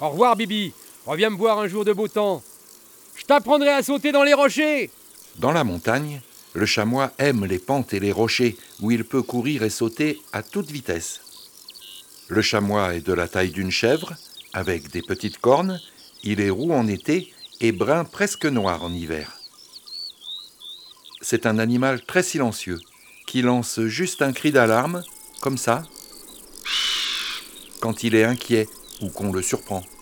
Au revoir, Bibi. Reviens me voir un jour de beau temps. Je t'apprendrai à sauter dans les rochers. Dans la montagne, le chamois aime les pentes et les rochers où il peut courir et sauter à toute vitesse. Le chamois est de la taille d'une chèvre, avec des petites cornes. Il est roux en été et brun presque noir en hiver. C'est un animal très silencieux, qui lance juste un cri d'alarme, comme ça, quand il est inquiet ou qu'on le surprend.